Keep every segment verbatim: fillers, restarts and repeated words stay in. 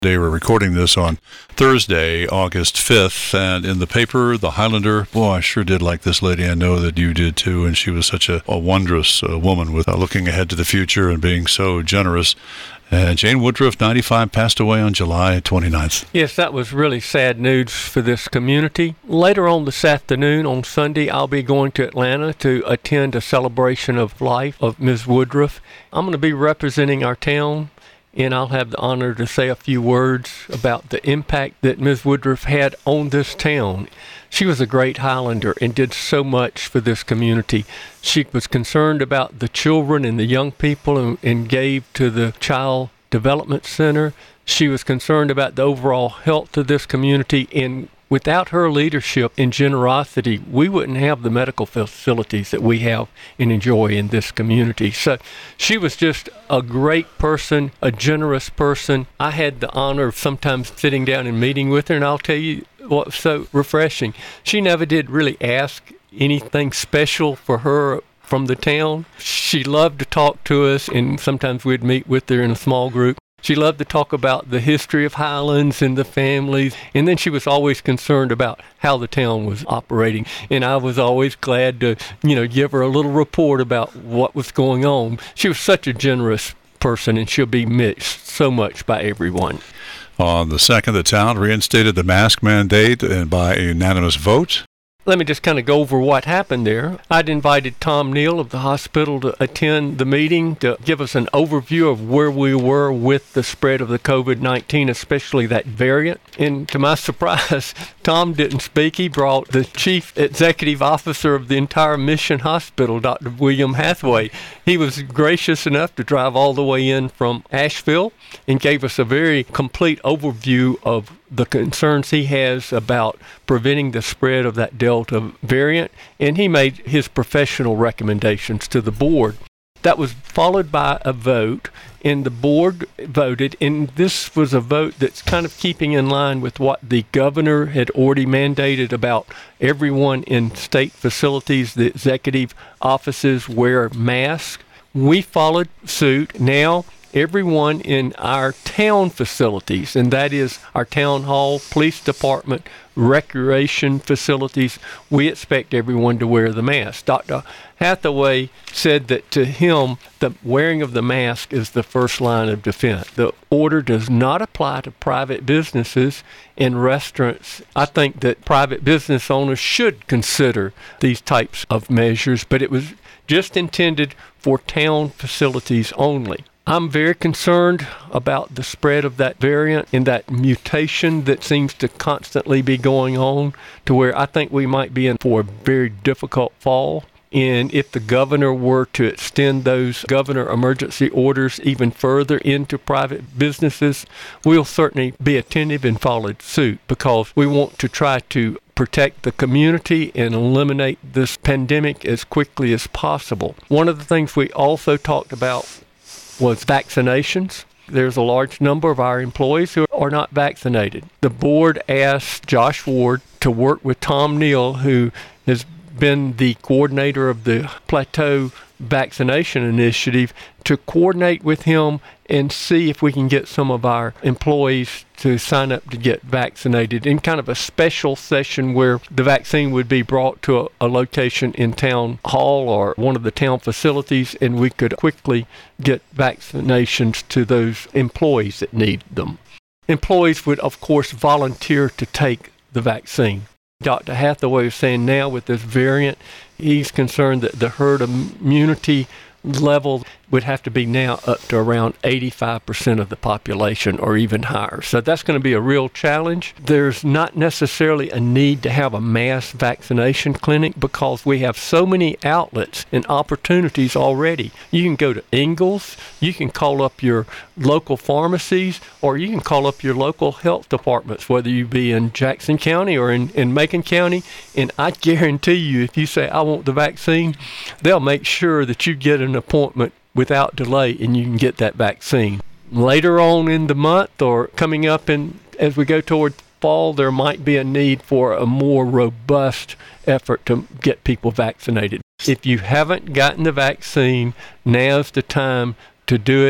They were recording this on Thursday, August fifth, and in the paper, the Highlander, boy, I sure did like this lady. I know that you did too, and she was such a, a wondrous uh, woman with uh, looking ahead to the future and being so generous. And Jane Woodruff, ninety-five, passed away on July twenty-ninth. Yes, that was really sad news for this community. Later on this afternoon, on Sunday, I'll be going to Atlanta to attend a celebration of life of Miz Woodruff. I'm going to be representing our town, and I'll have the honor to say a few words about the impact that Miz Woodruff had on this town. She was a great Highlander and did so much for this community. She was concerned about the children and the young people and, and gave to the Child Development Center. She was concerned about the overall health of this community, and without her leadership and generosity, we wouldn't have the medical facilities that we have and enjoy in this community. So she was just a great person, a generous person. I had the honor of sometimes sitting down and meeting with her, and I'll tell you what was so refreshing. She never did really ask anything special for her from the town. She loved to talk to us, and sometimes we'd meet with her in a small group. She loved to talk about the history of Highlands and the families, and then she was always concerned about how the town was operating. And I was always glad to, you know, give her a little report about what was going on. She was such a generous person, and she'll be missed so much by everyone. On the second, the town reinstated the mask mandate and by a unanimous vote. Let me just kind of go over what happened there. I'd invited Tom Neal of the hospital to attend the meeting to give us an overview of where we were with the spread of the covid nineteen, especially that variant. And to my surprise, Tom didn't speak. He brought the chief executive officer of the entire Mission Hospital, Doctor William Hathaway. He was gracious enough to drive all the way in from Asheville and gave us a very complete overview of the concerns he has about preventing the spread of that Delta variant, and he made his professional recommendations to the board. That was followed by a vote, and the board voted, and this was a vote that's kind of keeping in line with what the governor had already mandated about everyone in state facilities, the executive offices, wear masks. We followed suit. Now, everyone in our town facilities, and that is our town hall, police department, recreation facilities, we expect everyone to wear the mask. Doctor Hathaway said that to him, the wearing of the mask is the first line of defense. The order does not apply to private businesses and restaurants. I think that private business owners should consider these types of measures, but it was just intended for town facilities only. I'm very concerned about the spread of that variant and that mutation that seems to constantly be going on, to where I think we might be in for a very difficult fall. And if the governor were to extend those governor emergency orders even further into private businesses, we'll certainly be attentive and follow suit, because we want to try to protect the community and eliminate this pandemic as quickly as possible. One of the things we also talked about was vaccinations. There's a large number of our employees who are not vaccinated. The board asked Josh Ward to work with Tom Neal, who has been the coordinator of the Plateau Vaccination Initiative, to coordinate with him and see if we can get some of our employees to sign up to get vaccinated in kind of a special session where the vaccine would be brought to a, a location in town hall or one of the town facilities, and we could quickly get vaccinations to those employees that need them. Employees would, of course, volunteer to take the vaccine. Doctor Hathaway is saying now with this variant, he's concerned that the herd immunity level would have to be now up to around eighty-five percent of the population or even higher. So that's going to be a real challenge. There's not necessarily a need to have a mass vaccination clinic because we have so many outlets and opportunities already. You can go to Ingalls, you can call up your local pharmacies, or you can call up your local health departments, whether you be in Jackson County or in, in Macon County, and I guarantee you, if you say, I want the vaccine, they'll make sure that you get an appointment without delay and you can get that vaccine. Later on in the month or coming up in as we go toward fall, there might be a need for a more robust effort to get people vaccinated. If you haven't gotten the vaccine, now's the time to do it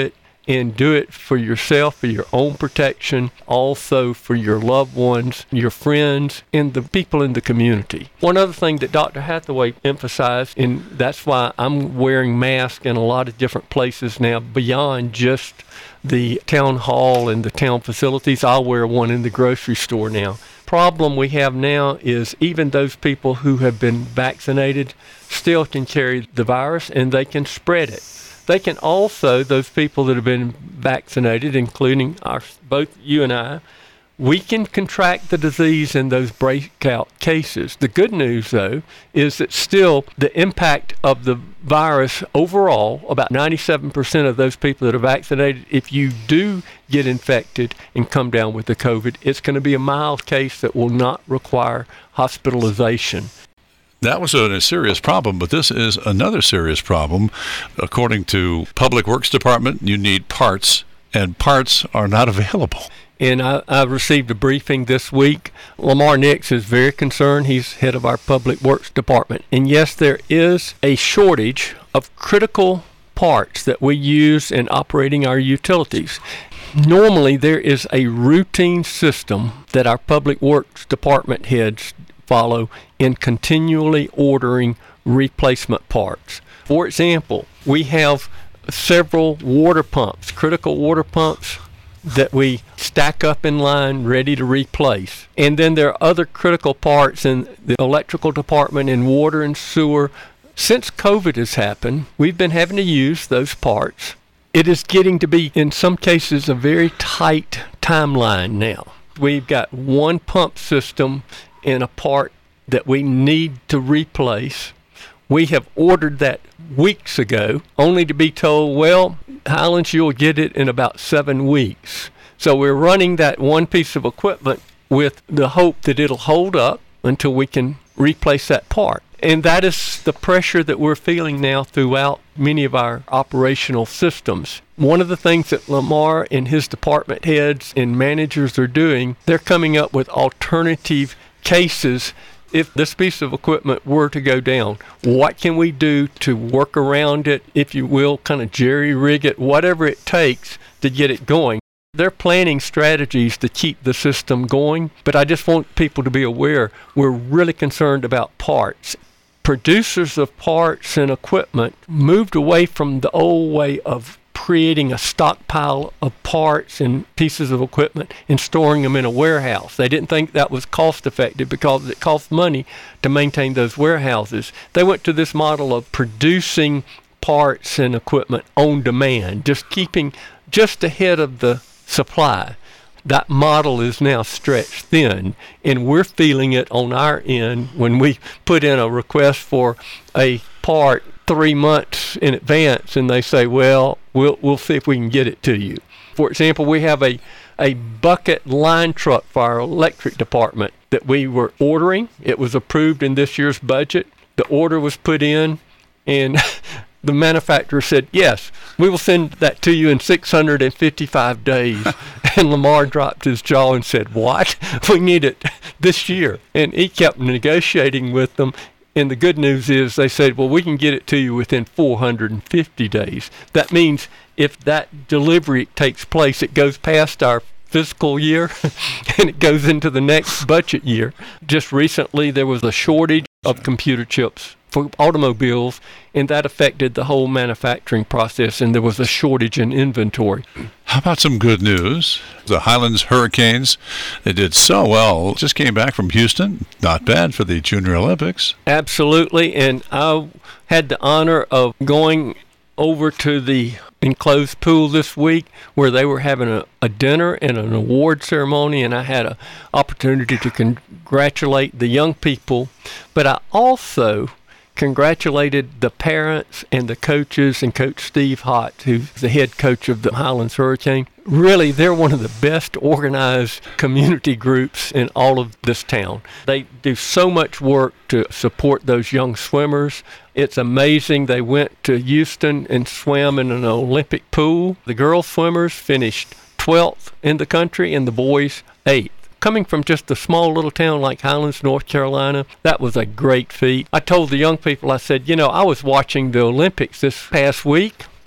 and do it for yourself, for your own protection, also for your loved ones, your friends, and the people in the community. One other thing that Doctor Hathaway emphasized, and that's why I'm wearing masks in a lot of different places now beyond just the town hall and the town facilities. I'll wear one in the grocery store now. Problem we have now is even those people who have been vaccinated still can carry the virus and they can spread it. They can also, those people that have been vaccinated, including our, both you and I, we can contract the disease in those breakout cases. The good news, though, is that still the impact of the virus overall, about ninety-seven percent of those people that are vaccinated, if you do get infected and come down with the COVID, it's going to be a mild case that will not require hospitalization. That was a, a serious problem, but this is another serious problem. According to Public Works Department, you need parts, and parts are not available. And I, I received a briefing this week. Lamar Nix is very concerned. He's head of our Public Works Department. And yes, there is a shortage of critical parts that we use in operating our utilities. Normally, there is a routine system that our Public Works Department heads follow in continually ordering replacement parts. For example, we have several water pumps, critical water pumps, that we stack up in line ready to replace. And then there are other critical parts in the electrical department and water and sewer. Since COVID has happened, we've been having to use those parts. It is getting to be, in some cases, a very tight timeline now. We've got one pump system in a part that we need to replace. We have ordered that weeks ago, only to be told, well, Highlands, you'll get it in about seven weeks. So we're running that one piece of equipment with the hope that it'll hold up until we can replace that part. And that is the pressure that we're feeling now throughout many of our operational systems. One of the things that Lamar and his department heads and managers are doing, they're coming up with alternative cases. If this piece of equipment were to go down, what can we do to work around it, if you will, kind of jerry-rig it, whatever it takes to get it going. They're planning strategies to keep the system going, but I just want people to be aware we're really concerned about parts. Producers of parts and equipment moved away from the old way of creating a stockpile of parts and pieces of equipment and storing them in a warehouse. They didn't think that was cost effective because it cost money to maintain those warehouses. They went to this model of producing parts and equipment on demand, just keeping just ahead of the supply. That model is now stretched thin, and we're feeling it on our end when we put in a request for a part three months in advance, and they say, well, we'll we'll see if we can get it to you. For example, we have a, a bucket line truck for our electric department that we were ordering. It was approved in this year's budget. The order was put in, and the manufacturer said, yes, we will send that to you in six hundred fifty-five days. And Lamar dropped his jaw and said, what? We need it this year. And he kept negotiating with them. And the good news is they said, well, we can get it to you within four hundred fifty days. That means if that delivery takes place, it goes past our fiscal year and it goes into the next budget year. Just recently, there was a shortage of computer chips for automobiles, and that affected the whole manufacturing process, and there was a shortage in inventory. How about some good news? The Highlands Hurricanes, they did so well. Just came back from Houston. Not bad for the Junior Olympics. Absolutely, and I had the honor of going over to the enclosed pool this week where they were having a, a dinner and an award ceremony, and I had an opportunity to congratulate the young people, but I also congratulated the parents and the coaches and Coach Steve Hott, who's the head coach of the Highlands Hurricane. Really, they're one of the best organized community groups in all of this town. They do so much work to support those young swimmers. It's amazing. They went to Houston and swam in an Olympic pool. The girls swimmers finished twelfth in the country and the boys eighth. Coming from just a small little town like Highlands, North Carolina, that was a great feat. I told the young people, I said, you know, I was watching the Olympics this past week,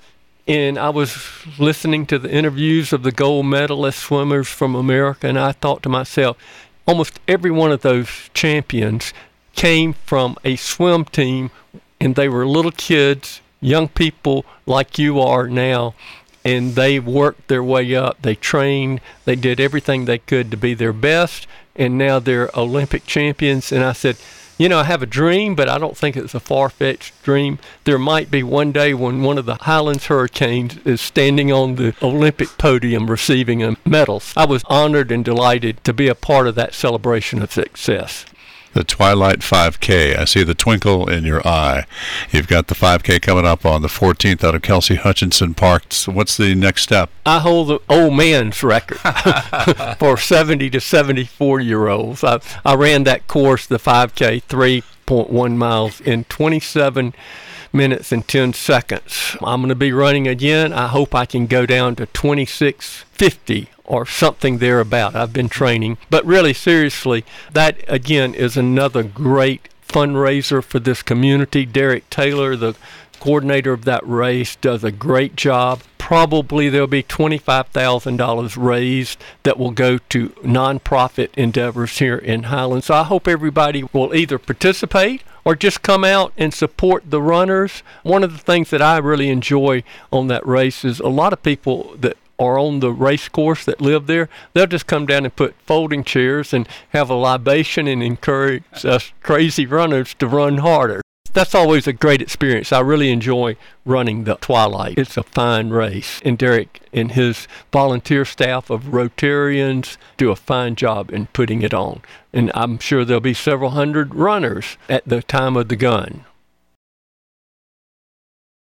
And I was listening to the interviews of the gold medalist swimmers from America, and I thought to myself, almost every one of those champions came from a swim team, and they were little kids, young people like you are now, and they worked their way up. They trained, they did everything they could to be their best, and now they're Olympic champions. And I said, you know, I have a dream, but I don't think it's a far-fetched dream. There might be one day when one of the Highlands Hurricanes is standing on the Olympic podium receiving a medal. I was honored and delighted to be a part of that celebration of success. The Twilight five K. I see the twinkle in your eye. You've got the five K coming up on the fourteenth out of Kelsey Hutchinson Park. So what's the next step? I hold the old man's record for seventy to seventy-four-year-olds. I, I ran that course, the five K, three point one miles in twenty-seven minutes and ten seconds. I'm going to be running again. I hope I can go down to twenty-six fifty or something thereabout. I've been training. But really, seriously, that, again, is another great fundraiser for this community. Derek Taylor, the coordinator of that race, does a great job. Probably there'll be twenty-five thousand dollars raised that will go to nonprofit endeavors here in Highlands. So I hope everybody will either participate or just come out and support the runners. One of the things that I really enjoy on that race is a lot of people that are on the race course that live there, they'll just come down and put folding chairs and have a libation and encourage us crazy runners to run harder. That's always a great experience. I really enjoy running the Twilight. It's a fine race. And Derek and his volunteer staff of Rotarians do a fine job in putting it on. And I'm sure there'll be several hundred runners at the time of the gun.